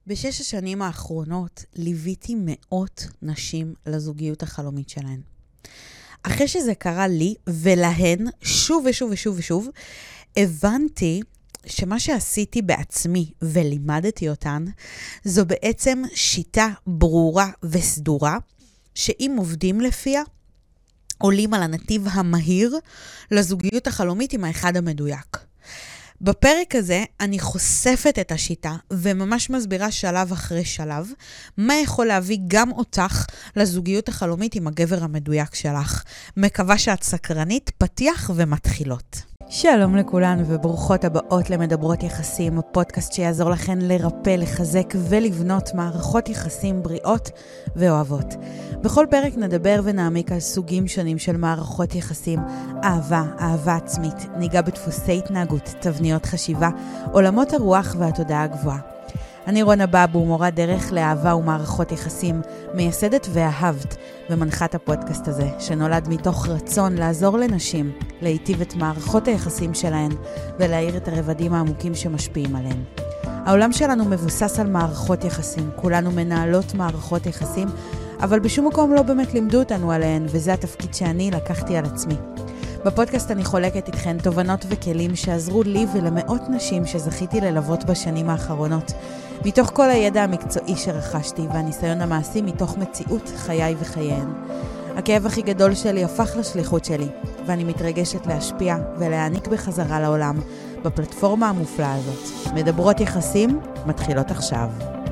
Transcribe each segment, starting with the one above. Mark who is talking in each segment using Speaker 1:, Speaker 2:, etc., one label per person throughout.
Speaker 1: בשש השנים האחרונות ליוויתי מאות נשים לזוגיות החלומית שלהן. אחרי שזה קרה לי ולהן שוב ושוב ושוב ושוב, הבנתי שמה שעשיתי בעצמי ולימדתי אותן, זו בעצם שיטה ברורה וסדורה, שאם עובדים לפיה, עולים על הנתיב המהיר לזוגיות החלומית עם האחד המדויק. בפרק הזה אני חושפת את השיטה וממש מסבירה שלב אחרי שלב מה יכול להביא גם אותך לזוגיות החלומית עם הגבר המדויק שלך. מקווה שאת סקרנית, פתיח ומתחילות. שלום לכולן וברוכות הבאות למדברות יחסים, הפודקאסט שיעזור לכן לרפא, לחזק ולבנות מערכות יחסים בריאות ואוהבות. בכל פרק נדבר ונעמיק על סוגים שונים של מערכות יחסים, אהבה, אהבה עצמית, ניגע בדפוסי התנהגות, תבניות חשיבה, עולמות הרוח והתודעה הגבוהה. אני רונה בבו, מורה דרך לאהבה ומערכות יחסים, מייסדת ואהבת ומנחת הפודקאסט הזה, שנולד מתוך רצון לעזור לנשים להיטיב את מערכות היחסים שלהן ולהאיר את הרבדים העמוקים שמשפיעים עליהן. העולם שלנו מבוסס על מערכות יחסים, כולנו מנהלות מערכות יחסים, אבל בשום מקום לא באמת לימדו אותנו עליהן, וזה התפקיד שאני לקחתי על עצמי. בפודקאסט אני חולקת איתכן תובנות וכלים שעזרו לי ולמאות נשים שזכיתי ללוות בשנים האחרונות, מתוך כל הידע המקצועי שרכשתי והניסיון המעשי מתוך מציאות חיי וחייהן. הכאב הכי גדול שלי הפך לשליחות שלי, ואני מתרגשת להשפיע ולהעניק בחזרה לעולם בפלטפורמה המופלאה הזאת. מדברות יחסים מתחילות עכשיו.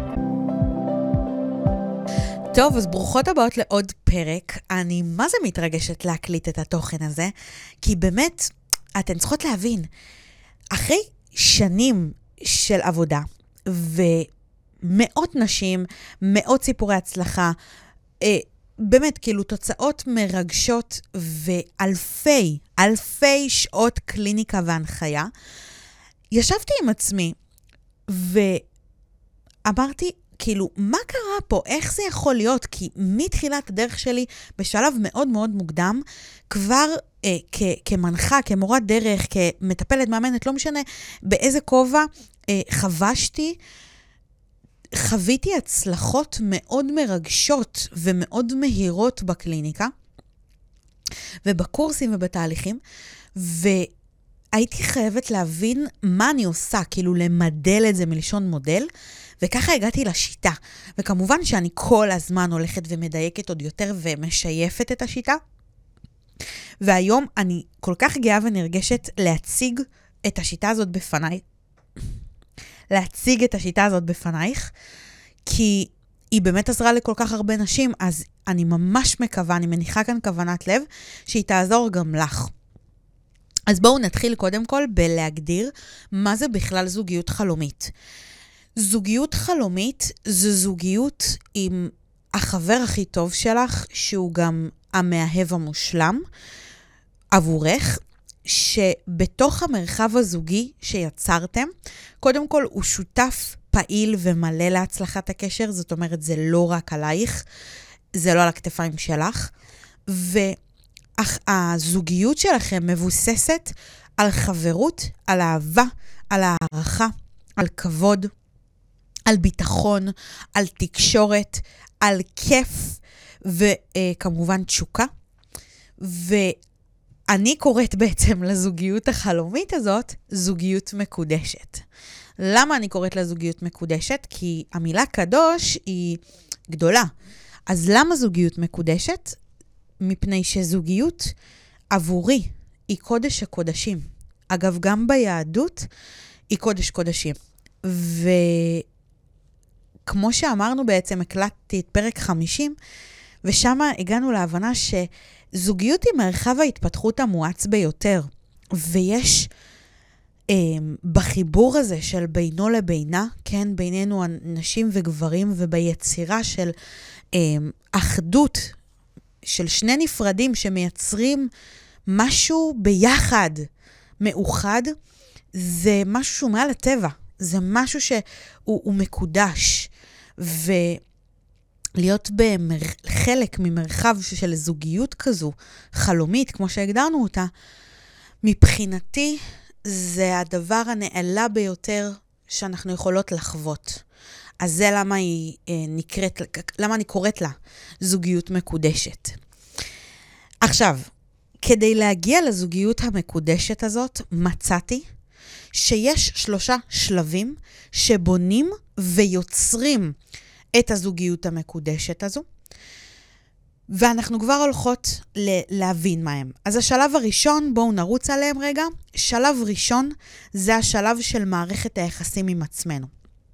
Speaker 1: טוב, אז ברוכות הבאות לעוד פרק. אני מה זה מתרגשת להקליט את התוכן הזה, כי באמת, אתן צריכות להבין, אחרי שנים של עבודה, ומאות נשים, מאות סיפורי הצלחה, באמת, כאילו תוצאות מרגשות, אלפי שעות קליניקה והנחיה, ישבתי עם עצמי, ואמרתי, כאילו, מה קרה פה? איך זה יכול להיות? כי מתחילת הדרך שלי, בשלב מאוד מאוד מוקדם, כבר כמנחה, כמורת דרך, כמטפלת מאמנת, לא משנה באיזה כובע, חוויתי הצלחות מאוד מרגשות ומאוד מהירות בקליניקה, ובקורסים ובתהליכים, והייתי חייבת להבין מה אני עושה, כאילו למדל את זה מלשון מודל, וככה הגעתי לשיטה. וכמובן שאני כל הזמן הולכת ומדייקת עוד יותר ומשייפת את השיטה. והיום אני כל כך גאה ונרגשת להציג את השיטה הזאת בפנייך. כי היא באמת עזרה לכל כך הרבה נשים, אז אני ממש מקווה, אני מניחה כאן כוונת לב, שהיא תעזור גם לך. אז בואו נתחיל קודם כל בלהגדיר מה זה בכלל זוגיות חלומית. זוגיות חלומית זו זוגיות עם החבר הכי טוב שלך, שהוא גם המאהב המושלם עבורך, שבתוך המרחב הזוגי שיצרתם, קודם כל הוא שותף פעיל ומלא להצלחת הקשר, זאת אומרת זה לא רק עלייך, זה לא על הכתפיים שלך, והזוגיות שלכם מבוססת על חברות, על אהבה, על הערכה, על כבוד, על ביטחון, על תקשורת, על כיף, וכמובן תשוקה. ואני קוראת בעצם לזוגיות החלומית הזאת, זוגיות מקודשת. למה אני קוראת לזוגיות מקודשת? כי המילה קדוש היא גדולה. אז למה זוגיות מקודשת? מפני שזוגיות עבורי היא קודש הקודשים. אגב, גם ביהדות היא קודש קודשים. כמו שאמרנו בעצם, הקלטתי את פרק 50, ושם הגענו להבנה שזוגיות היא מרחב ההתפתחות המואץ ביותר, ויש בחיבור הזה של בינו לבינה, כן, בינינו נשים וגברים, וביצירה של אחדות, של שני נפרדים שמייצרים משהו ביחד, מאוחד, זה משהו שהוא מעל הטבע, זה משהו שהוא מקודש, ולהיות חלק ממרחב של זוגיות כזו, חלומית, כמו שהגדרנו אותה, מבחינתי זה הדבר הנעלה ביותר שאנחנו יכולות לחוות. אז זה למה אני קוראת לה זוגיות מקודשת. עכשיו, כדי להגיע לזוגיות המקודשת הזאת, מצאתי שיש 3 שלבים שבונים ויוצרים את הזוגיות המקודשת הזו, ואנחנו כבר הולכות להבין מה הם. אז השלב הראשון, בואו נרוץ עליהם רגע. שלב ראשון זה השלב של מערכת היחסים עם עצמנו.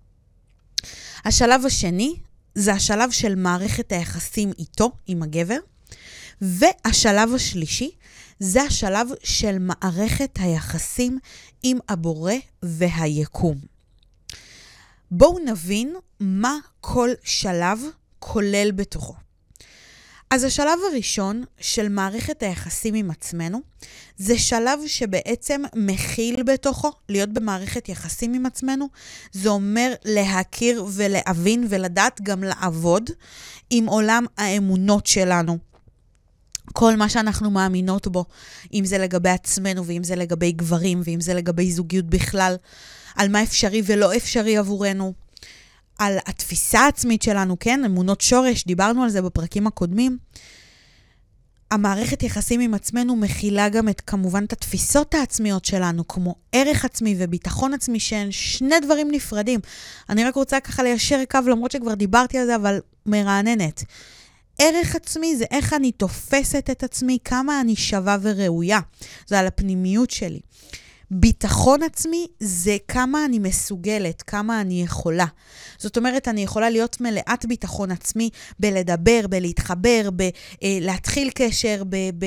Speaker 1: השלב השני זה השלב של מערכת היחסים איתו, עם הגבר. והשלב השלישי זה השלב של מערכת היחסים עם הבורא והיקום. בואו נבין מה כל שלב כולל בתוכו. אז השלב הראשון של מערכת היחסים עם עצמנו, זה שלב שבעצם מכיל בתוכו, להיות במערכת יחסים עם עצמנו, זה אומר להכיר ולהבין ולדעת גם לעבוד עם עולם האמונות שלנו. כל מה שאנחנו מאמינות בו, אם זה לגבי עצמנו ואם זה לגבי גברים ואם זה לגבי זוגיות בכלל, על מה אפשרי ולא אפשרי עבורנו, על התפיסה העצמית שלנו, כן? אמונות שורש, דיברנו על זה בפרקים הקודמים. המערכת יחסים עם עצמנו מכילה גם כמובן את התפיסות העצמיות שלנו, כמו ערך עצמי וביטחון עצמי, שהן 2 דברים נפרדים. אני רק רוצה ככה ליישר קו, למרות שכבר דיברתי על זה, אבל מרעננת. ערך עצמי זה איך אני תופסת את עצמי, כמה אני שווה וראויה. זה על הפנימיות שלי. ביטחון עצמי זה כמה אני מסוגלת, כמה אני יכולה. זאת אומרת, אני יכולה להיות מלאת ביטחון עצמי בלדבר, בלהתחבר, להתחיל קשר,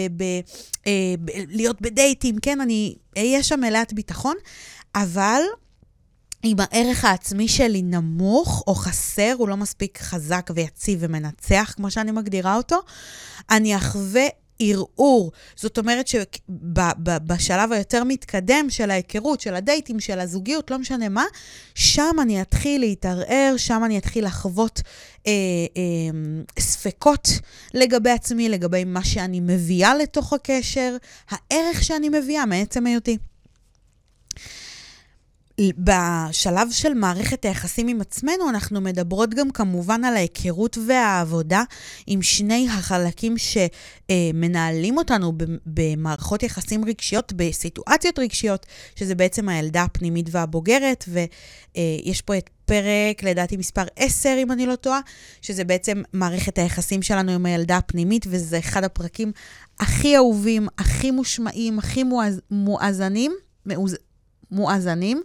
Speaker 1: להיות בדייטים, כן? אני אהיה שם מלאת ביטחון, אבל אם הערך העצמי שלי נמוך או חסר, הוא לא מספיק חזק ויציב ומנצח, כמו שאני מגדירה אותו, אני אחווה ערעור. זאת אומרת שבשלב היותר מתקדם של ההיכרות, של הדייטים, של הזוגיות, לא משנה מה, שם אני אתחיל להתערער, שם אני אתחיל לחוות ספקות לגבי עצמי, לגבי מה שאני מביאה לתוך הקשר, הערך שאני מביאה מעצם היותי. בשלב של מערכת היחסים עם עצמנו, אנחנו מדברות גם כמובן על ההיכרות והעבודה עם 2 החלקים שמנהלים אותנו במערכות יחסים רגשיות, בסיטואציות רגשיות, שזה בעצם הילדה הפנימית והבוגרת, ויש פה את פרק, לדעתי מספר 10, אם אני לא טועה, שזה בעצם מערכת היחסים שלנו עם הילדה הפנימית, וזה אחד הפרקים הכי אהובים, הכי מושמעים, הכי מואזנים,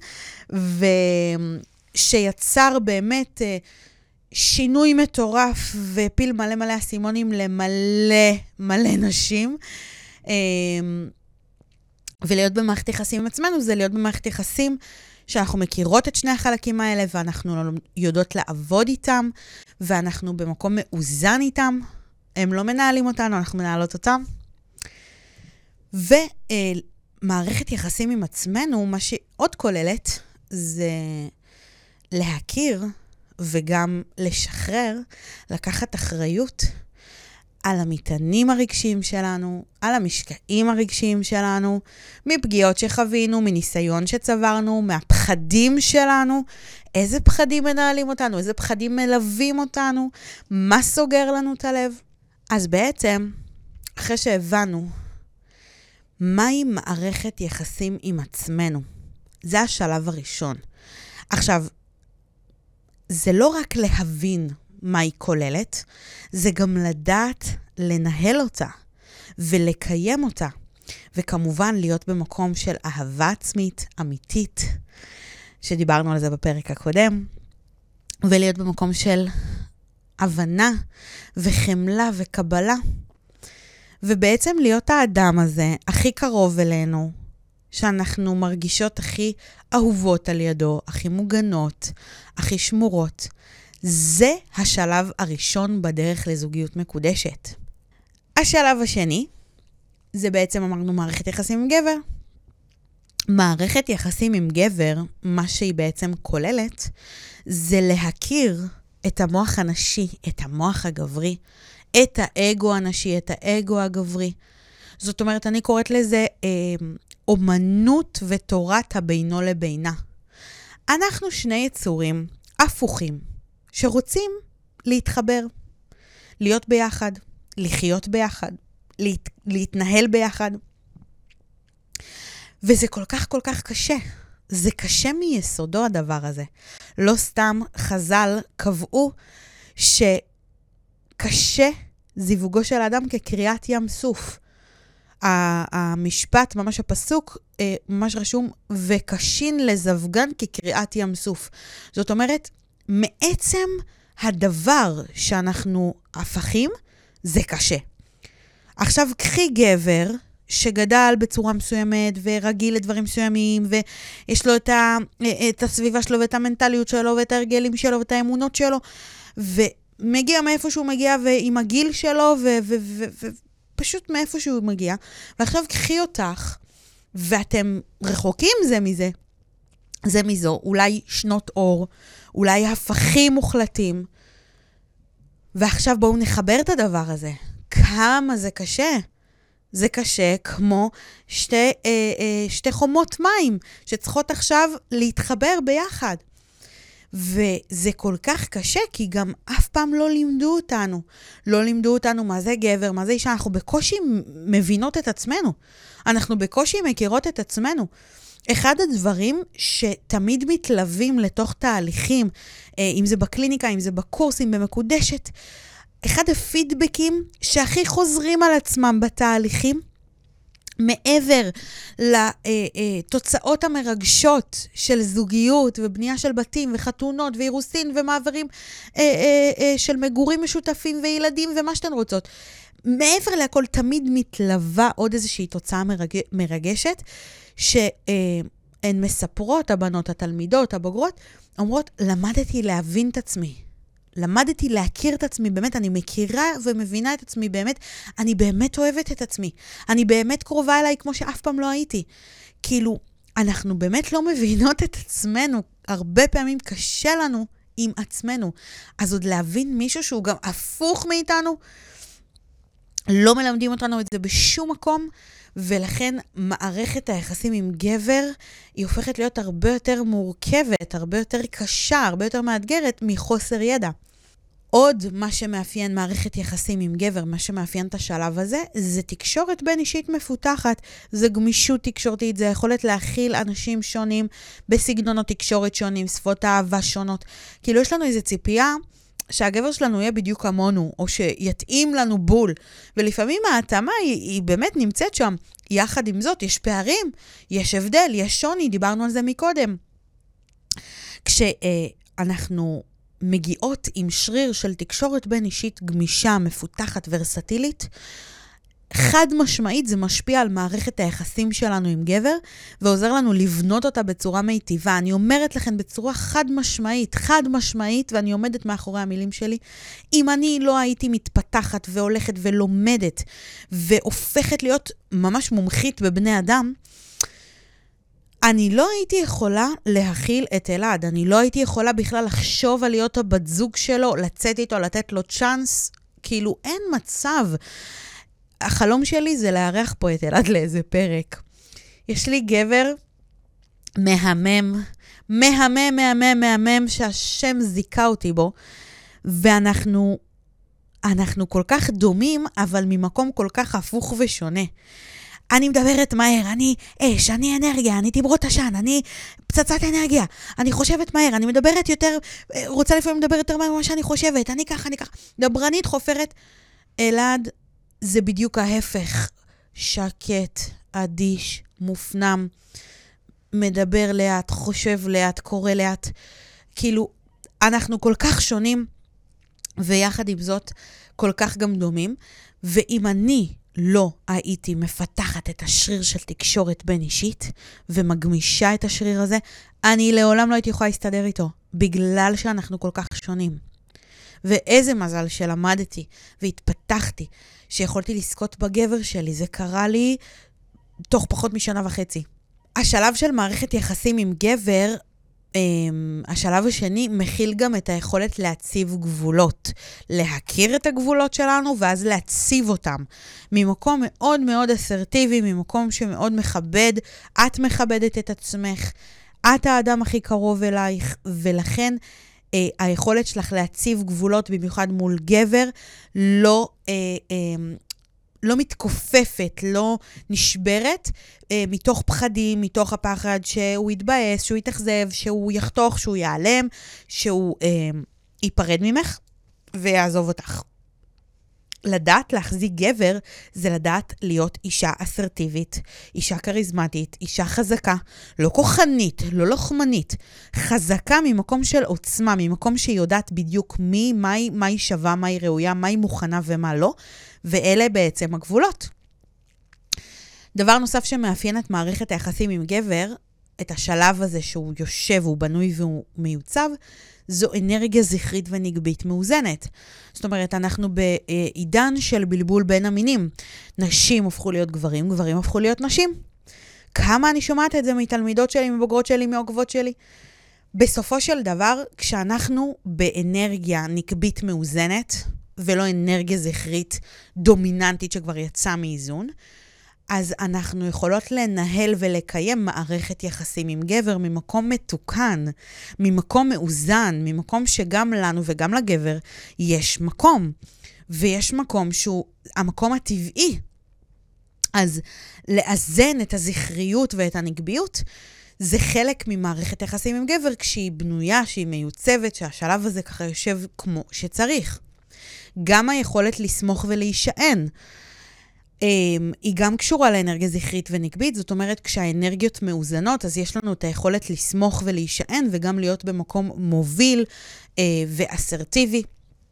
Speaker 1: ושיצר באמת שינוי מטורף ופיל מלא אסימונים למלא נשים. ולהיות במערכת יחסים עם עצמנו זה להיות במערכת יחסים שאנחנו מכירות את 2 החלקים האלה, ואנחנו יודעות לעבוד איתם, ואנחנו במקום מאוזן איתם. הם לא מנהלים אותנו, אנחנו מנהלות אותם. מערכת יחסים עם עצמנו, מה שעוד כוללת, זה להכיר וגם לשחרר, לקחת אחריות על המטענים הרגשיים שלנו, על המשקעים הרגשיים שלנו, מפגיעות שחווינו, מניסיון שצברנו, מהפחדים שלנו, איזה פחדים מנהלים אותנו, איזה פחדים מלווים אותנו, מה סוגר לנו את הלב. אז בעצם, אחרי שהבנו, מהי מערכת יחסים עם עצמנו? זה השלב הראשון. עכשיו, זה לא רק להבין מה היא כוללת, זה גם לדעת לנהל אותה ולקיים אותה. וכמובן להיות במקום של אהבה עצמית, אמיתית, שדיברנו על זה בפרק הקודם, ולהיות במקום של הבנה וחמלה וקבלה. ובעצם להיות האדם הזה הכי קרוב אלינו, שאנחנו מרגישות הכי אהובות על ידו, הכי מוגנות, הכי שמורות. זה השלב הראשון בדרך לזוגיות מקודשת. השלב השני, זה בעצם אמרנו מערכת יחסים עם גבר. מערכת יחסים עם גבר, מה שהיא בעצם כוללת, זה להכיר את המוח הנשי, את המוח הגברי, את האגו הנשי, את האגו הגברי. זאת אומרת, אני קוראת לזה אומנות ותורת הבינו לבינה. אנחנו 2 יצורים הפוכים, שרוצים להתחבר, להיות ביחד, לחיות ביחד, להתנהל ביחד. וזה כל כך כל כך קשה. זה קשה מיסודו הדבר הזה. לא סתם חז"ל קבעו שקשה זיווגו של האדם כקריאת ים סוף. המשפט, ממש הפסוק, ממש רשום, וקשין לזווגן כקריאת ים סוף. זאת אומרת, מעצם הדבר שאנחנו הפכים, זה קשה. עכשיו, קחי גבר שגדל בצורה מסוימת, ורגיל לדברים מסוימים, ויש לו את הסביבה שלו, ואת המנטליות שלו, ואת הרגלים שלו, ואת האמונות שלו, ומגיע מאיפה שהוא מגיע, ועם הגיל שלו, ופשוט מאיפה שהוא מגיע. ועכשיו קחי אותך, ואתם רחוקים זה מזו, אולי שנות אור, אולי הפכים מוחלטים, ועכשיו בואו נחבר את הדבר הזה. כמה זה קשה. זה קשה כמו שתי חומות מים שצריכות עכשיו להתחבר ביחד. וזה כל כך קשה כי גם אף פעם לא לימדו אותנו. לא לימדו אותנו מה זה גבר, מה זה אישה. אנחנו בקושי מבינות את עצמנו. אנחנו בקושי מכירות את עצמנו. אחד הדברים שתמיד מתלווים לתוך תהליכים, אם זה בקליניקה, אם זה בקורסים, במקודשת, אחד הפידבקים שהכי חוזרים על עצמם בתהליכים, מעבר לתוצאות המרגשות של זוגיות ובנייה של בתים וחתונות ואירוסין ומעברים של מגורים משותפים וילדים ומה שאתן רוצות. מעבר להכל תמיד מתלווה עוד איזושהי תוצאה מרגשת, שהן מספרות, הבנות, התלמידות, הבוגרות, אומרות, למדתי להבין את עצמי. למדתי להכיר את עצמי, באמת, אני מכירה ומבינה את עצמי, באמת, אני באמת אוהבת את עצמי. אני באמת קרובה אליי כמו שאף פעם לא הייתי. כאילו, אנחנו באמת לא מבינות את עצמנו. הרבה פעמים קשה לנו עם עצמנו. אז עוד להבין מישהו שהוא גם הפוך מאיתנו, לא מלמדים אותנו את זה בשום מקום, ולכן מערכת היחסים עם גבר היא הופכת להיות הרבה יותר מורכבת, הרבה יותר קשה, הרבה יותר מאתגרת מחוסר ידע. עוד מה שמאפיין מערכת יחסים עם גבר, מה שמאפיין את השלב הזה, זה תקשורת בין אישית מפותחת. זה גמישות תקשורתית, זה יכולת להכיל אנשים שונים בסגנונות תקשורת שונים, שפות אהבה שונות. כאילו יש לנו איזו ציפייה שהגבר שלנו יהיה בדיוק כמונו, או שיתאים לנו בול. ולפעמים ההתאמה היא באמת נמצאת שם. יחד עם זאת, יש פערים, יש הבדל, יש שוני, דיברנו על זה מקודם. כשאנחנו מגיעות עם שריר של תקשורת בין אישית גמישה, מפותחת, ורסטילית, חד משמעית זה משפיע על מערכת היחסים שלנו עם גבר, ועוזר לנו לבנות אותה בצורה מיטיבה. אני אומרת לכם בצורה חד משמעית, ואני עומדת מאחורי המילים שלי, אם אני לא הייתי מתפתחת והולכת ולומדת, והופכת להיות ממש מומחית בבני אדם, אני לא הייתי יכולה להכיל את אלעד, אני לא הייתי יכולה בכלל לחשוב על להיות הבת זוג שלו, לצאת איתו, לתת לו צ'אנס, כאילו אין מצב. החלום שלי זה לארח פה את אלעד לאיזה פרק. יש לי גבר מהמם, שהשם זיקה אותי בו, ואנחנו כל כך דומים, אבל ממקום כל כך הפוך ושונה. אני מדברת מהר, אני אש, אני אנרגיה, אני תמרות עשן, אני פצצת אנרגיה, אני חושבת מהר, אני מדברת יותר, רוצה לפעמים לדבר יותר מהר ממה שאני חושבת, אני ככה, דברנית, חופרת. אלעד זה בדיוק ההפך, שקט, אדיש, מופנם, מדבר לאט, חושב לאט, קורא לאט. כאילו, אנחנו כל כך שונים, ויחד עם זאת, כל כך גם דומים, ואם אני לא הייתי מפתחת את השריר של תקשורת בין אישית, ומגמישה את השריר הזה, אני לעולם לא הייתי יכולה להסתדר איתו, בגלל שאנחנו כל כך שונים. ואיזה מזל שלמדתי והתפתחתי, שיכולתי לזכות בגבר שלי. זה קרה לי תוך פחות משנה וחצי. השלב של מערכת יחסים עם גבר, השלב השני מכיל גם את היכולת להציב גבולות. להכיר את הגבולות שלנו ואז להציב אותם. ממקום מאוד מאוד אסרטיבי, ממקום שמאוד מכבד. את מכבדת את עצמך. את האדם הכי קרוב אלייך, ולכן היכולת שלך להציב גבולות, במיוחד מול גבר, לא מתכופפת, לא נשברת, מתוך פחדים, מתוך הפחד שהוא יתבאס, שהוא יתאכזב, שהוא יחתוך, שהוא ייעלם, שהוא ייפרד ממך ויעזוב אותך. לדעת להחזיק גבר זה לדעת להיות אישה אסרטיבית, אישה כריזמטית, אישה חזקה, לא כוחנית, לא לוחמנית, חזקה ממקום של עוצמה, ממקום שהיא יודעת בדיוק מה היא שווה, מה היא ראויה, מה היא מוכנה ומה לא, ואלה בעצם הגבולות. דבר נוסף שמאפיין את מערכת היחסים עם גבר, את השלב הזה שהוא יושב, הוא בנוי והוא מיוצב, זו אנרגיה זכרית ונגבית מאוזנת. זאת אומרת, אנחנו בעידן של בלבול בין המינים. נשים הפכו להיות גברים, גברים הפכו להיות נשים. כמה אני שומעת את זה מתלמידות שלי, מבוגרות שלי, מעוקבות שלי. בסופו של דבר, כשאנחנו באנרגיה נגבית מאוזנת, ולא אנרגיה זכרית דומיננטית שכבר יצאה מאיזון, אז אנחנו יכולות לנהל ולקיים מערכת יחסים עם גבר ממקום מתוקן, ממקום מאוזן, ממקום שגם לנו וגם לגבר יש מקום. ויש מקום שהוא המקום הטבעי. אז לאזן את הזכריות ואת הנגביות, זה חלק ממערכת יחסים עם גבר, כשהיא בנויה, שהיא מיוצבת, שהשלב הזה ככה יושב כמו שצריך. גם היכולת לסמוך ולהישען, היא גם קשורה לאנרגיה זכרית ונגבית, זאת אומרת, כשהאנרגיות מאוזנות, אז יש לנו את היכולת לסמוך ולהישען, וגם להיות במקום מוביל ואסרטיבי.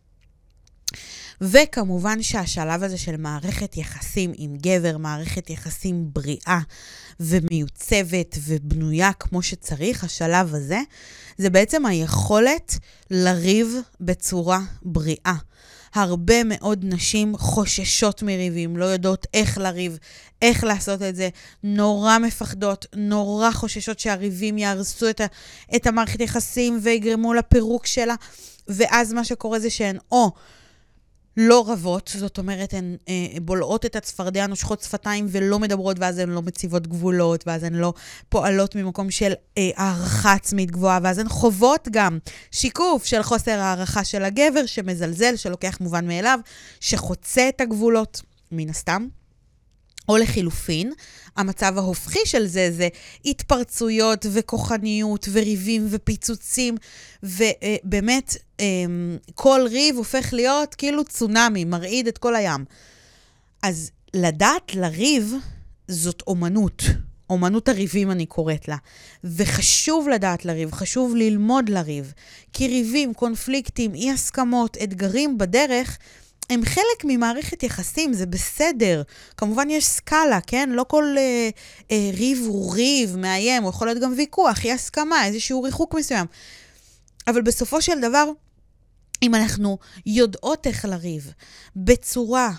Speaker 1: וכמובן שהשלב הזה של מערכת יחסים עם גבר, מערכת יחסים בריאה ומיוצבת ובנויה כמו שצריך, השלב הזה, זה בעצם היכולת לריב בצורה בריאה. הרבה מאוד נשים חוששות מריבים, לא יודעות איך לריב, איך לעשות את זה, נורא מפחדות, נורא חוששות שהריבים יהרסו את המערכת יחסים ויגרמו לפירוק שלה, ואז מה שקורה זה שהן או לא רבות, זאת אומרת, הן בולעות את הצפרדע, נושכות שפתיים ולא מדברות, ואז הן לא מציבות גבולות, ואז הן לא פועלות ממקום של הערכה עצמית גבוהה, ואז הן חוות גם שיקוף של חוסר הערכה של הגבר, שמזלזל, שלוקח מובן מאליו, שחוצה את הגבולות, מן הסתם. או לחילופין, המצב ההופכי של זה התפרצויות וכוחניות וריבים ופיצוצים, ובאמת כל ריב הופך להיות כאילו צונמי, מרעיד את כל הים. אז לדעת לריב זאת אומנות. אומנות הריבים אני קוראת לה. וחשוב לדעת לריב, חשוב ללמוד לריב. כי ריבים, קונפליקטים, אי הסכמות, אתגרים בדרך, הם חלק ממערכת יחסים, זה בסדר. כמובן יש סקאלה, כן? לא כל ריב הוא ריב, מאיים, הוא יכול להיות גם ויכוח, היא הסכמה, איזשהו ריחוק מסוים. אבל בסופו של דבר, אם אנחנו יודעות איך לריב, בצורה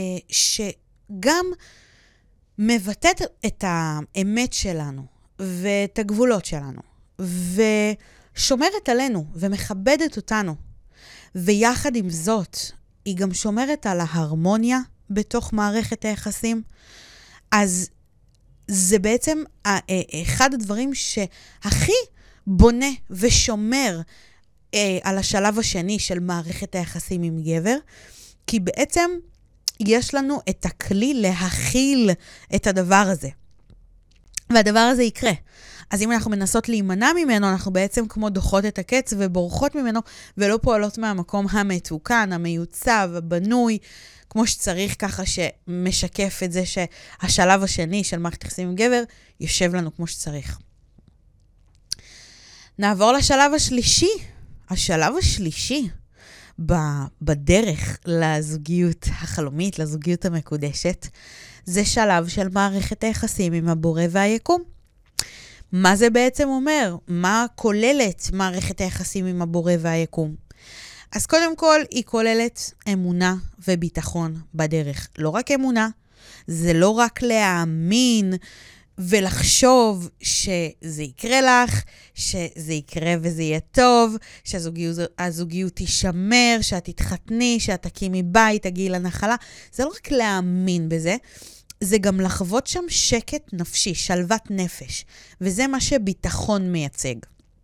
Speaker 1: שגם מבטאת את האמת שלנו, ואת הגבולות שלנו, ושומרת עלינו, ומכבדת אותנו, ויחד עם זאת, היא גם שומרת על ההרמוניה בתוך מערכת היחסים, אז זה בעצם אחד הדברים שהכי בונה ושומר על השלב השני של מערכת היחסים עם גבר, כי בעצם יש לנו את הכלי להכיל את הדבר הזה. והדבר הזה יקרה. אז אם אנחנו מנסות להימנע ממנו, אנחנו בעצם כמו דוחות את הקץ ובורחות ממנו, ולא פועלות מהמקום המתוקן, המיוצב, הבנוי, כמו שצריך, ככה שמשקף את זה שהשלב השני של מערכת יחסים עם גבר יושב לנו כמו שצריך. נעבור לשלב השלישי. השלב השלישי בדרך לזוגיות החלומית, לזוגיות המקודשת, זה שלב של מערכת היחסים עם הבורא והיקום. מה זה בעצם אומר? מה כוללת מערכת היחסים עם הבורא והיקום? אז קודם כל, היא כוללת אמונה וביטחון בדרך. לא רק אמונה, זה לא רק להאמין ולחשוב שזה יקרה לך, שזה יקרה וזה יהיה טוב, שהזוגיות תישמר, שאת תתחתני, שאת תקימי בית, תגיעי לנחלה. זה לא רק להאמין בזה, זה גם לחוות שם שקט נפשי, שלוות נפש. וזה מה שביטחון מייצג.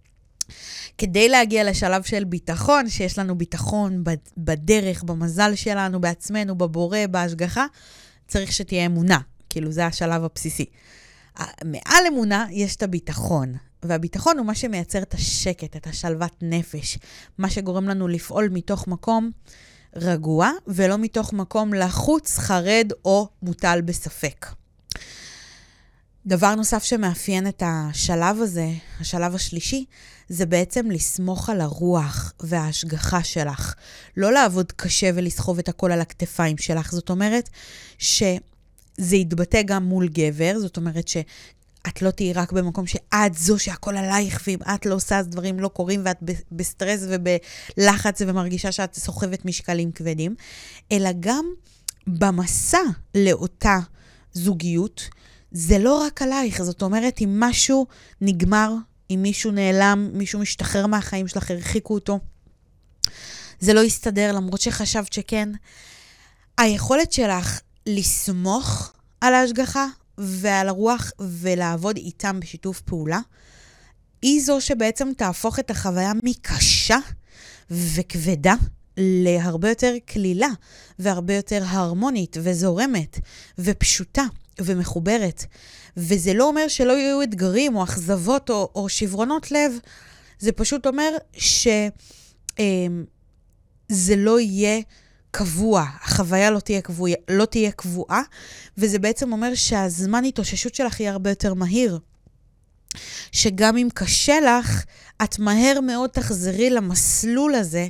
Speaker 1: כדי להגיע לשלב של ביטחון, שיש לנו ביטחון בדרך, במזל שלנו, בעצמנו, בבורא, בהשגחה, צריך שתהיה אמונה. כאילו זה השלב הבסיסי. מעל אמונה יש את הביטחון. והביטחון הוא מה שמייצר את השקט, את השלוות נפש. מה שגורם לנו לפעול מתוך מקום רגוע, ולא מתוך מקום לחוץ, חרד או מוטל בספק. דבר נוסף שמאפיין את השלב הזה, השלב השלישי, זה בעצם לסמוך על הרוח וההשגחה שלך. לא לעבוד קשה ולסחוב את הכל על הכתפיים שלך. זאת אומרת שזה יתבטא גם מול גבר. זאת אומרת שאת לא תהיי רק במקום שאת זו שהכל עלייך, ואם את לא עושה אז דברים לא קורים, ואת בסטרס ובלחץ ומרגישה שאת סוחבת משקלים כבדים, אלא גם במסע לאותה זוגיות, זה לא רק עלייך. זאת אומרת, אם משהו נגמר, אם מישהו נעלם, מישהו משתחרר מהחיים שלך, הרחיקו אותו, זה לא יסתדר, למרות שחשבת שכן. היכולת שלך לסמוך על ההשגחה ועל הרוח ולעבוד איתם בשיתוף פעולה, היא זו שבעצם תהפוך את החוויה מקשה וכבדה להרבה יותר כלילה והרבה יותר הרמונית וזורמת ופשוטה ומחוברת. וזה לא אומר שלא יהיו אתגרים או אכזבות או שברונות לב. זה פשוט אומר שזה לא יהיה קבוע. החוויה לא תהיה קבועה, וזה בעצם אומר שהזמן התאוששות שלך יהיה הרבה יותר מהיר. שגם אם קשה לך, את מהר מאוד תחזרי למסלול הזה,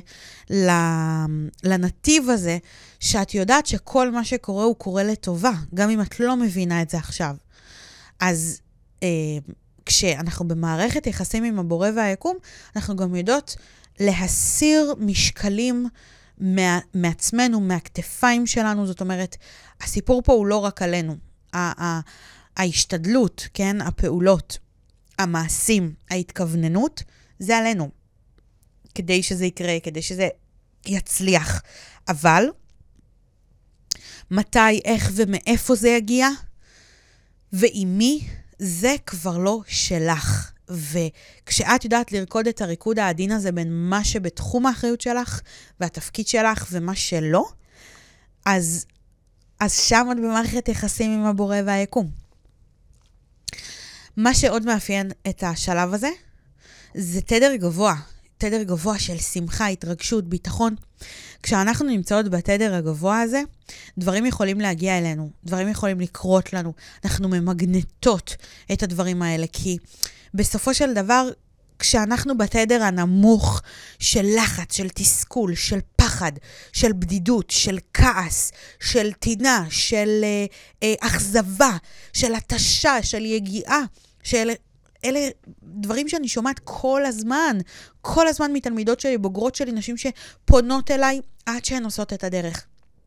Speaker 1: לנתיב הזה, שאת יודעת שכל מה שקורה הוא קורה לטובה, גם אם את לא מבינה את זה עכשיו. אז כשאנחנו במערכת יחסים עם הבורא והיקום, אנחנו גם יודעות להסיר משקלים מעצמנו, מהכתפיים שלנו. זאת אומרת, הסיפור פה הוא לא רק עלינו. ההשתדלות, כן? הפעולות, המעשים, ההתכווננות, זה עלינו. כדי שזה יקרה, כדי שזה יצליח. אבל מתי, איך ומאיפה זה יגיע, ועם מי, זה כבר לא שלך. וכשאת יודעת לרקוד את הריקוד העדין הזה בין מה שבתחום האחריות שלך, והתפקיד שלך ומה שלא, אז שם את במערכת יחסים עם הבורא והיקום. מה שעוד מאפיין את השלב הזה, זה תדר גבוה של שמחה, התרגשות, ביטחון. כשאנחנו נמצאות בתדר הגבוה הזה, דברים יכולים להגיע אלינו, דברים יכולים לקרות לנו. אנחנו ממגנטות את הדברים האלה, כי בסופו של דבר, כשאנחנו בתדר הנמוך של לחץ, של תסכול, של פחד, של בדידות, של כעס, של תינה, של אכזבה, של התשה, של יגיעה, אלה דברים שאני שומעת כל הזמן מתלמידות שלי, בוגרות שלי, נשים שפונות אליי עד שהן עושות את הדרך.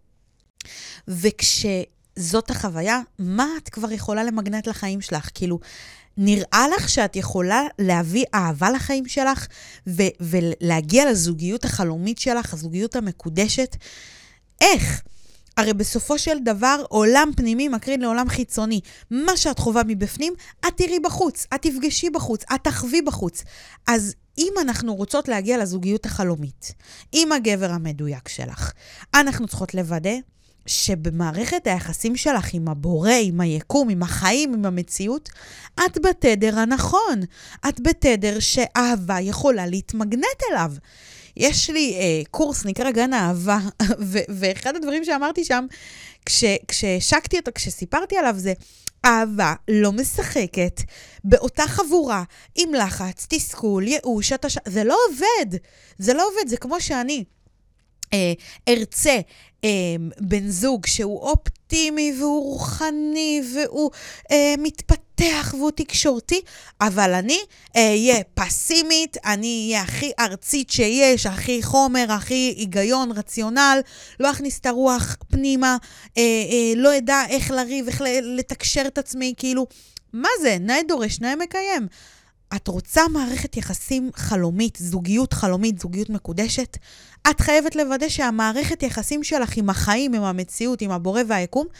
Speaker 1: וכשזאת החוויה, מה את כבר יכולה למגנט לחיים שלך? כאילו, נראה לך שאת יכולה להביא אהבה לחיים שלך ולהגיע לזוגיות החלומית שלך, הזוגיות המקודשת? איך? הרי בסופו של דבר, עולם פנימי מקרין לעולם חיצוני. מה שאת חובה מבפנים, את תראי בחוץ, את תפגשי בחוץ, את תחווי בחוץ. אז אם אנחנו רוצות להגיע לזוגיות החלומית, עם הגבר המדויק שלך, אנחנו צריכות לוודא שבמערכת היחסים שלך עם הבורא, עם היקום, עם החיים, עם המציאות, את בתדר הנכון. את בתדר שאהבה יכולה להתמגנט אליו. יש לי קורס נקרא גן האהבה, ואחד הדברים שאמרתי שם, כששקתי אותו, כשסיפרתי עליו זה, אהבה לא משחקת באותה חבורה, עם לחץ, תסכול, ייאוש, זה לא עובד. זה כמו שאני ארצה בן זוג שהוא אופטימי והוא רוחני והוא מתפתח והוא תקשורתי, אבל אני אהיה פסימית, אני אהיה הכי ארצית שיש, הכי חומר, הכי היגיון, רציונל, לא אכניס את הרוח פנימה, לא ידע איך לריב, איך לתקשר את עצמי, כאילו, מה זה? נאה דורש, נאה מקיים. את רוצה מערכת יחסים חלומית, זוגיות חלומית, זוגיות מקודשת? את חייבת לוודא שהמערכת יחסים שלך עם החיים, עם המציאות, עם הבורא והיקום,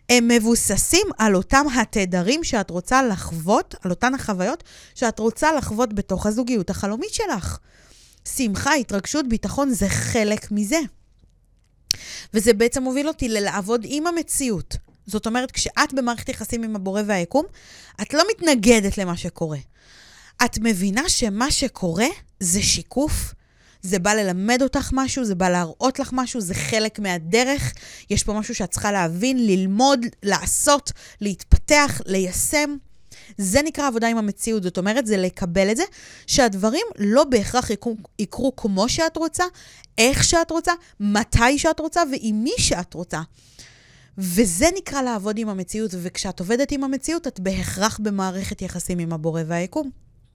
Speaker 1: הם מבוססים על אותם התדרים שאת רוצה לחוות, על אותן החוויות שאת רוצה לחוות בתוך הזוגיות החלומית שלך. שמחה, התרגשות, ביטחון, זה חלק מזה. וזה בעצם מוביל אותי לעבוד עם המציאות. זאת אומרת, כשאת במערכת יחסים עם הבורא והיקום, את לא מתנגדת למה שקורה. את מבינה שמה שקורה זה שיקוף, זה בא ללמד אותך משהו, זה בא להראות לך משהו, זה חלק מהדרך. יש פה משהו שאת צריכה להבין, ללמוד, לעשות, להתפתח, ליישם. זה נקרא עבודה עם המציאות. זאת אומרת, זה לקבל את זה, שהדברים לא בהכרח יקרו כמו שאת רוצה, איך שאת רוצה, מתי שאת רוצה ועם מי שאת רוצה. וזה נקרא לעבוד עם המציאות, וכשאת עובדת עם המציאות, את בהכרח במערכת יחסים עם הבורא והיקום.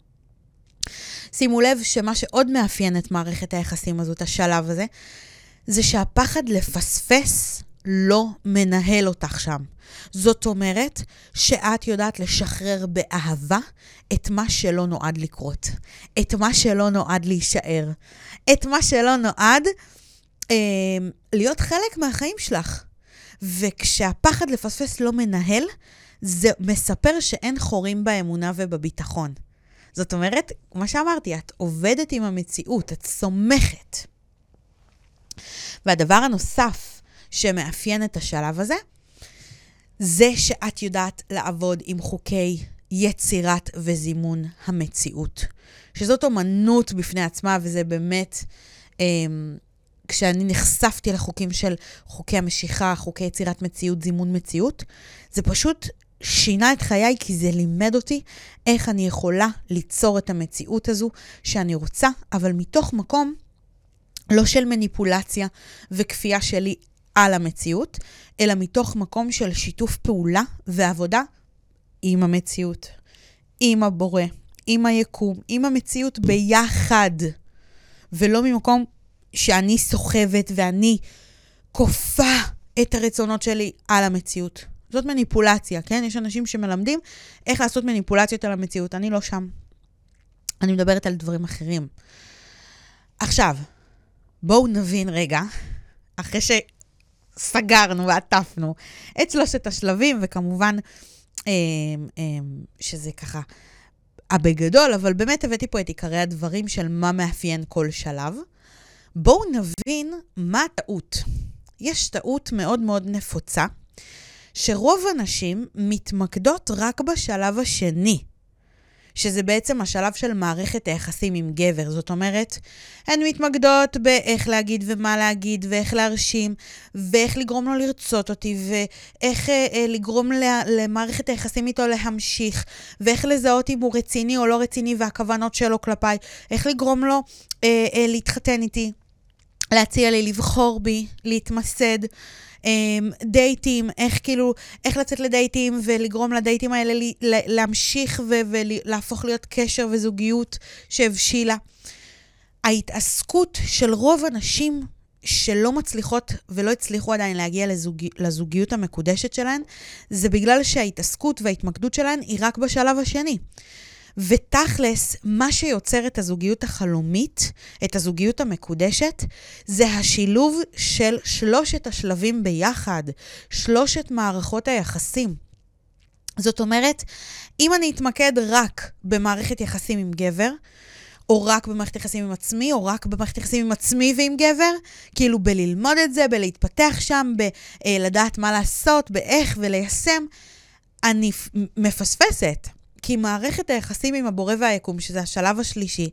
Speaker 1: שימו לב שמה שעוד מאפיין את מערכת היחסים הזאת, השלב הזה, זה שהפחד לפספס לא מנהל אותך שם. זאת אומרת שאת יודעת לשחרר באהבה את מה שלא נועד לקרות, את מה שלא נועד להישאר, את מה שלא נועד להיות חלק מהחיים שלך. וכשהפחד לפספס לא מנהל, זה מספר שאין חורים באמונה ובביטחון. זאת אומרת, מה שאמרתי, את עובדת עם המציאות, את סומכת. והדבר הנוסף שמאפיין את השלב הזה, זה שאת יודעת לעבוד עם חוקי יצירת וזימון המציאות. שזאת אומנות בפני עצמה, וזה באמת, כשאני נחשפתי לחוקים של חוקי המשיכה, חוקי יצירת מציאות, זימון מציאות, זה פשוט שינה את חיי, כי זה לימד אותי איך אני יכולה ליצור את המציאות הזו שאני רוצה, אבל מתוך מקום לא של מניפולציה וכפייה שלי על המציאות, אלא מתוך מקום של שיתוף פעולה ועבודה עם המציאות, עם הבורא, עם היקום, עם המציאות ביחד, ולא ממקום שאני סוחבת ואני כופה את הרצונות שלי על המציאות. זאת מניפולציה, כן? יש אנשים שמלמדים איך לעשות מניפולציות על המציאות. אני לא שם. אני מדברת על דברים אחרים. עכשיו, בואו נבין רגע, אחרי שסגרנו ועטפנו את 3 השלבים, וכמובן שזה ככה בגדול, אבל באמת הבאתי פה את עיקרי הדברים של מה מאפיין כל שלב. בואו נבין מה הטעות. יש טעות מאוד מאוד נפוצה, שרוב הנשים מתמקדות רק בשלב השני, שזה בעצם השלב של מערכת היחסים עם גבר. זאת אומרת, הן מתמקדות באיך להגיד ומה להגיד, ואיך להרשים, ואיך לגרום לו לרצות אותי, ואיך לגרום למערכת היחסים איתו להמשיך, ואיך לזהות אם הוא רציני או לא רציני, והכוונות שלו כלפיי, איך לגרום לו להתחתן איתי, להציע לי, לבחור בי, להתמסד, דייטים, איך לצאת לדייטים ולגרום לדייטים האלה להמשיך ולהפוך להיות קשר וזוגיות שהבשילה. ההתעסקות של רוב הנשים שלא מצליחות ולא הצליחו עדיין להגיע לזוגיות המקודשת שלהן, זה בגלל שההתעסקות וההתמקדות שלהן היא רק בשלב השני. ותכלס, מה שיוצר את הזוגיות החלומית, את הזוגיות המקודשת, זה השילוב של 3 השלבים ביחד, 3 מערכות היחסים. זאת אומרת, אם אני אתמקד רק במערכת יחסים עם גבר, או רק במערכת יחסים עם עצמי, או רק במערכת יחסים עם עצמי ועם גבר, כאילו בללמוד את זה, בלהתפתח שם, בלדעת מה לעשות, באיך וליישם, אני מפספסת. כי מערכת היחסים עם הבורא והיקום, שזה השלב השלישי,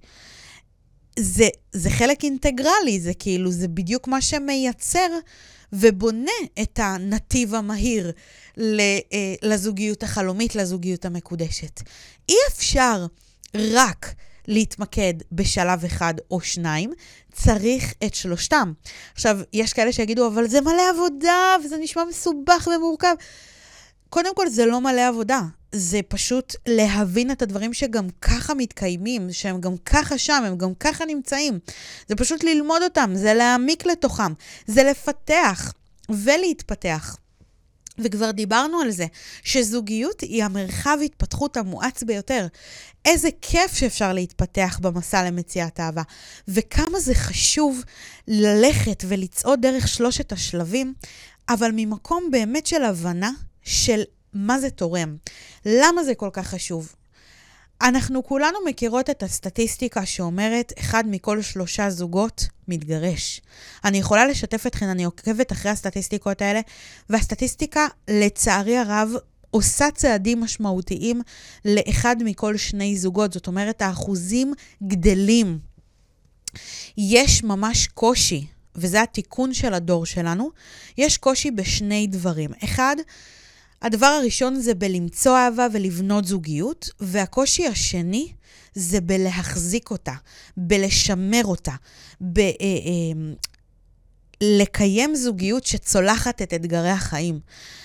Speaker 1: זה חלק אינטגרלי, זה כאילו, זה בדיוק מה שמייצר ובונה את הנתיב המהיר לזוגיות החלומית, לזוגיות המקודשת. אי אפשר רק להתמקד בשלב 1 או 2, צריך את 3. עכשיו, יש כאלה שיגידו, אבל זה מלא עבודה, וזה נשמע מסובך ומורכב. קודם כל, זה לא מלא עבודה. זה פשוט להבין את הדברים שגם ככה מתקיימים, שהם גם ככה שם, הם גם ככה נמצאים. זה פשוט ללמוד אותם, זה להעמיק לתוכם, זה לפתח ולהתפתח. וכבר דיברנו על זה, שזוגיות היא המרחב התפתחות המואץ ביותר. איזה כיף שאפשר להתפתח במסע למציאת אהבה, וכמה זה חשוב ללכת ולצעוד דרך 3 השלבים, אבל ממקום באמת של הבנה של מה זה תורם. למה זה כל כך חשוב? אנחנו כולנו מכירות את הסטטיסטיקה שאומרת 1 מכל 3 זוגות מתגרש. אני יכולה לשתף אתכן, אני עוקבת אחרי הסטטיסטיקות האלה, והסטטיסטיקה לצערי הרב עושה צעדים משמעותיים ל1 מכל 2 זוגות. זאת אומרת, האחוזים גדלים. יש ממש קושי, וזה התיקון של הדור שלנו, יש קושי בשני דברים. אחד, הדבר הראשון זה בלמצוא אהבה ולבנות זוגיות, והקושי השני זה בלהחזיק אותה, בלשמר אותה, לקיים זוגיות שצולחת את אתגרי החיים.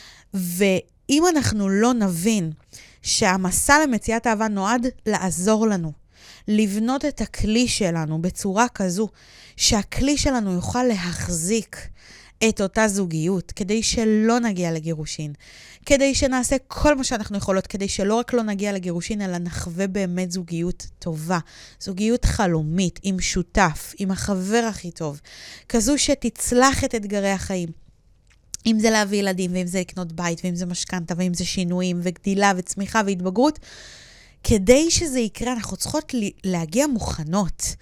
Speaker 1: ואם אנחנו לא נבין שהמסע למציאת אהבה נועד לעזור לנו, לבנות את הכלי שלנו בצורה כזו, שהכלי שלנו יוכל להחזיק את אותה זוגיות, כדי שלא נגיע לגירושין, כדי שנעשה כל מה שאנחנו יכולות, כדי שלא רק לא נגיע לגירושין, אלא נחווה באמת זוגיות טובה, זוגיות חלומית, עם שותף, עם החבר הכי טוב, כזו שתצלח את אתגרי החיים. אם זה להביא ילדים, ואם זה לקנות בית, ואם זה משכנתה, ואם זה שינויים, וגדילה, וצמיחה, והתבגרות, כדי שזה יקרה, אנחנו צריכות להגיע מוכנות.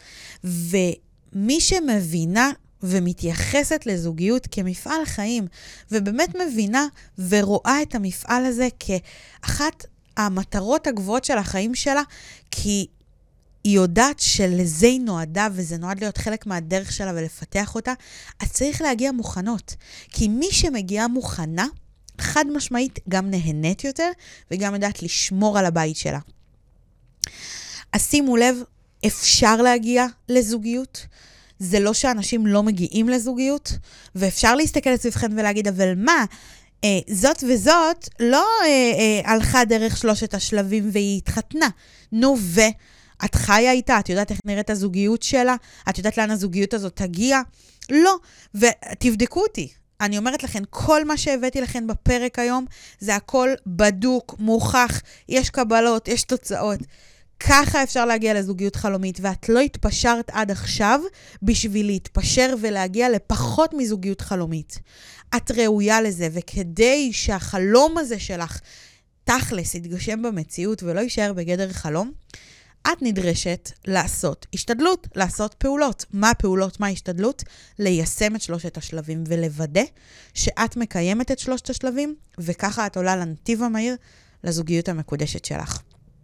Speaker 1: ומי שמבינה ומתייחסת לזוגיות כמפעל חיים, ובאמת מבינה ורואה את המפעל הזה כאחת המטרות הגבוהות של החיים שלה, כי היא יודעת שלזה היא נועדה, וזה נועד להיות חלק מהדרך שלה ולפתח אותה, אז צריך להגיע מוכנות. כי מי שמגיעה מוכנה, חד משמעית גם נהנית יותר, וגם יודעת לשמור על הבית שלה. אז שימו לב, אפשר להגיע לזוגיות. זה לא שאנשים לא מגיעים לזוגיות, ואפשר להסתכל סביבכם ולהגיד, אבל מה, זאת וזאת לא הלכה דרך 3 השלבים והיא התחתנה. נו, ואת חיה איתה, את יודעת איך נראית הזוגיות שלה? את יודעת לאן הזוגיות הזאת תגיע? לא, ותבדקו אותי. אני אומרת לכם, כל מה שהבאתי לכם בפרק היום, זה הכל בדוק, מוכח, יש קבלות, יש תוצאות. ככה אפשר להגיע לזוגיות חלומית, ואת לא התפשרת עד עכשיו בשביל להתפשר ולהגיע לפחות מזוגיות חלומית. את ראויה לזה, וכדי שהחלום הזה שלך תכלס יתגשם במציאות ולא יישאר בגדר חלום, את נדרשת לעשות השתדלות, לעשות פעולות. מה הפעולות? מה ההשתדלות? ליישם את 3 השלבים ולוודא שאת מקיימת את 3 השלבים, וככה את עולה לנתיב המהיר לזוגיות המקודשת שלך.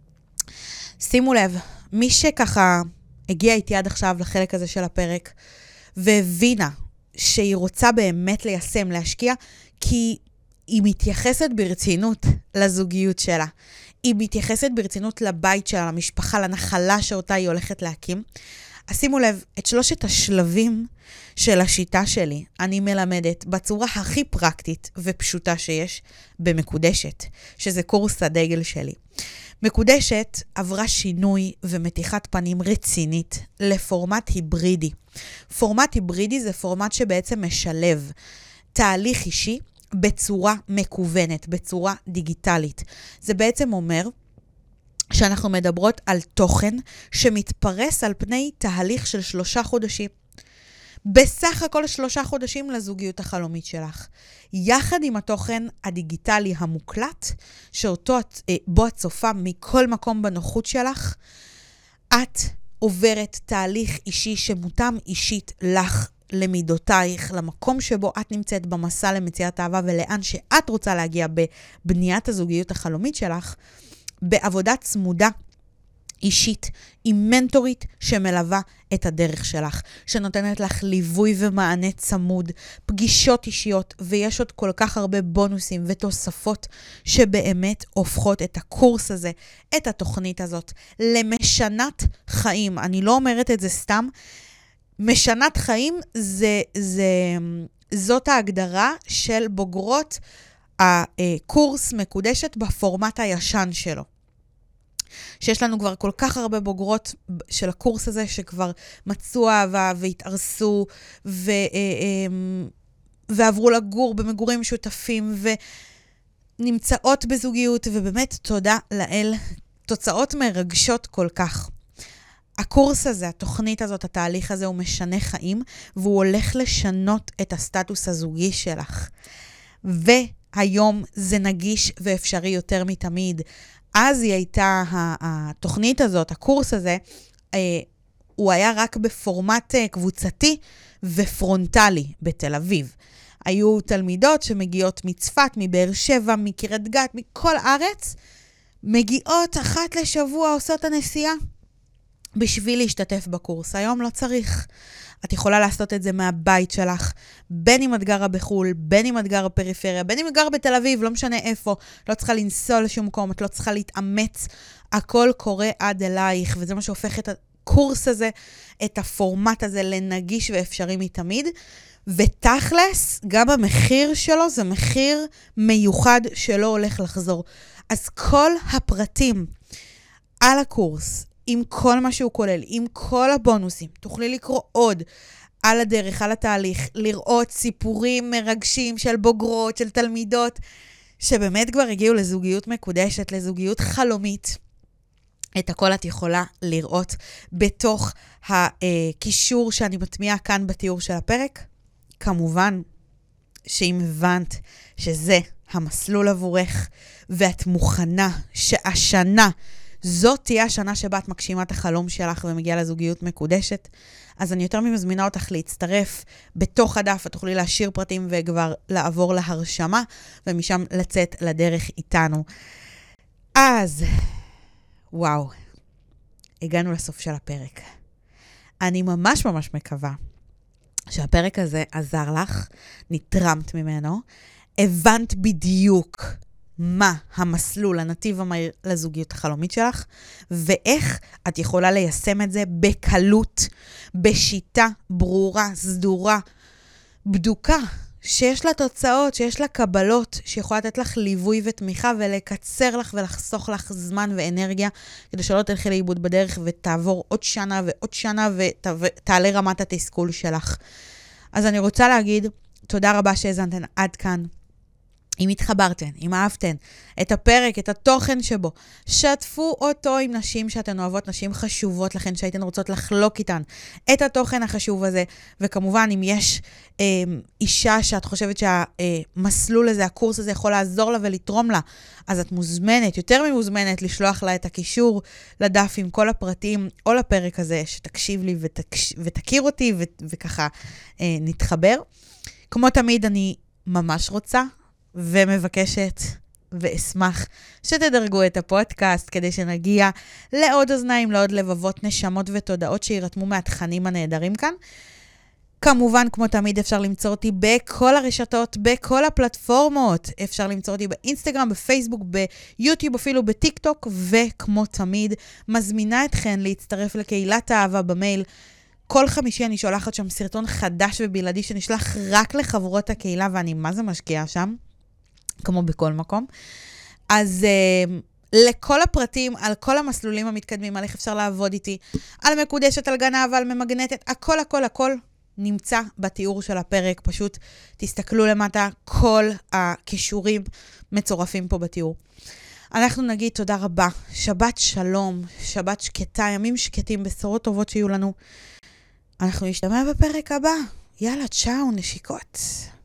Speaker 1: שימו לב, מי שככה הגיע איתי עד עכשיו לחלק הזה של הפרק, והבינה שהיא רוצה באמת ליישם, להשקיע, כי היא מתייחסת ברצינות לזוגיות שלה. היא מתייחסת ברצינות לבית שלה, למשפחה, לנחלה שאותה היא הולכת להקים. אז שימו לב, את 3 השלבים של השיטה שלי, אני מלמדת בצורה הכי פרקטית ופשוטה שיש במקודשת, שזה קורס הדגל שלי. מקודשת עברה שינוי ומתיחת פנים רצינית לפורמט היברידי. פורמט היברידי זה פורמט שבעצם משלב תהליך אישי בצורה מקוונת, בצורה דיגיטלית. זה בעצם אומר שאנחנו מדברות על תוכן שמתפרס על פני תהליך של 3 חודשים. בסך הכל 3 חודשים לזוגיות החלומית שלך. יחד עם התוכן הדיגיטלי המוקלט, שאותו בו את צופה מכל מקום בנוחות שלך, את עוברת תהליך אישי שמותאם אישית לך, למידותייך, למקום שבו את נמצאת במסע למציאת אהבה, ולאן שאת רוצה להגיע בבניית הזוגיות החלומית שלך, בעבודה צמודה אישית, עם מנטורית שמלווה את הדרך שלך, שנותנת לך ליווי ומענה צמוד, פגישות אישיות, ויש עוד כל כך הרבה בונוסים ותוספות שבאמת הופכות את הקורס הזה, את התוכנית הזאת, למשנת חיים. אני לא אומרת את זה סתם, משנת חיים זאת ההגדרה של בוגרות הקורס מקודשת בפורמט הישן שלו. שיש לנו כבר כל כך הרבה בוגרות של הקורס הזה, שכבר מצאו אהבה והתארסו, ועברו לגור במגורים משותפים, ונמצאות בזוגיות, ובאמת תודה לאל, תוצאות מרגשות כל כך. הקורס הזה, התוכנית הזאת, התהליך הזה, הוא משנה חיים, והוא הולך לשנות את הסטטוס הזוגי שלך. והיום זה נגיש ואפשרי יותר מתמיד. אז היא הייתה, התוכנית הזאת, הקורס הזה, הוא היה רק בפורמט קבוצתי ופרונטלי בתל אביב. היו תלמידות שמגיעות מצפת, מבאר שבע, מקריית גת, מכל הארץ, מגיעות אחת לשבוע, עושות הנסיעה בשביל להשתתף בקורס. היום לא צריך. את יכולה לעשות את זה מהבית שלך, בין אם את גרה בחול, בין אם את גרה בפריפריה, בין אם את גרה בתל אביב, לא משנה איפה, לא צריכה לנסוע לשום מקום, את לא צריכה להתאמץ, הכל קורה עד אלייך, וזה מה שהופך את הקורס הזה, את הפורמט הזה לנגיש ואפשרי מתמיד, ותכלס, גם המחיר שלו זה מחיר מיוחד שלא הולך לחזור. אז כל הפרטים על הקורס, עם כל מה שהוא כולל, עם כל הבונוסים, תוכלי לקרוא עוד על הדרך, על התהליך, לראות סיפורים מרגשים של בוגרות, של תלמידות, שבאמת כבר הגיעו לזוגיות מקודשת, לזוגיות חלומית. את הכל את יכולה לראות בתוך הקישור שאני מטמיעה כאן בתיאור של הפרק. כמובן שאם הבנת שזה המסלול עבורך, ואת מוכנה שהשנה, זאת תהיה השנה שבה את מגשימה את החלום שלך ומגיעה לזוגיות מקודשת, אז אני יותר ממזמינה אותך להצטרף בתוך הדף, את תוכלי להשאיר פרטים וכבר לעבור להרשמה, ומשם לצאת לדרך איתנו. אז, וואו, הגענו לסוף של הפרק. אני ממש ממש מקווה שהפרק הזה עזר לך, נתרמת ממנו, הבנת בדיוק מה המסלול, הנתיב המהיר לזוגיות החלומית שלך, ואיך את יכולה ליישם את זה בקלות, בשיטה ברורה, סדורה, בדוקה, שיש לה תוצאות, שיש לה קבלות, שיכולה לתת לך ליווי ותמיכה, ולקצר לך ולחסוך לך זמן ואנרגיה, כדי שלא תלכי לאיבוד בדרך, ותעבור עוד שנה ועוד שנה, ותעלה רמת התסכול שלך. אז אני רוצה להגיד, תודה רבה שהזנתן עד כאן. אם התחברתן, אם אהבתן את הפרק, את התוכן שבו, שתפו אותו עם נשים שאתן אוהבות, נשים חשובות לכן, שהייתן רוצות לחלוק איתן את התוכן החשוב הזה, וכמובן אם יש אישה שאת חושבת שהמסלול הזה, הקורס הזה יכול לעזור לה ולתרום לה, אז את מוזמנת, יותר ממוזמנת, לשלוח לה את הקישור לדף עם כל הפרטים, או לפרק הזה, שתקשיב לי ותכיר אותי, וככה נתחבר. כמו תמיד, אני ממש רוצה ומבקשת ואשמח שתדרגו את הפודקאסט כדי שנגיע לעוד אוזניים, לעוד לבבות, נשמות ותודעות שירתמו מהתכנים הנהדרים כאן. כמובן, כמו תמיד, אפשר למצוא אותי בכל הרשתות, בכל הפלטפורמות. אפשר למצוא אותי באינסטגרם, בפייסבוק, ביוטיוב, אפילו בטיק טוק, וכמו תמיד, מזמינה אתכן להצטרף לקהילת האהבה במייל. כל חמישי אני שולחת שם סרטון חדש ובלעדי שנשלח רק לחברות הקהילה, ואני מה זה משקיעה שם, כמו בכל מקום. אז לכל הפרטים, על כל המסלולים המתקדמים, על איך אפשר לעבוד איתי, על מקודשת, על גנב, על ממגנטת, הכל, הכל, הכל נמצא בתיאור של הפרק. פשוט תסתכלו למטה, כל הקישורים מצורפים פה בתיאור. אנחנו נגיד תודה רבה, שבת שלום, שבת שקטה, ימים שקטים, בשורות טובות שיהיו לנו. אנחנו נשתמע בפרק הבא. יאללה, צ'או, נשיקות.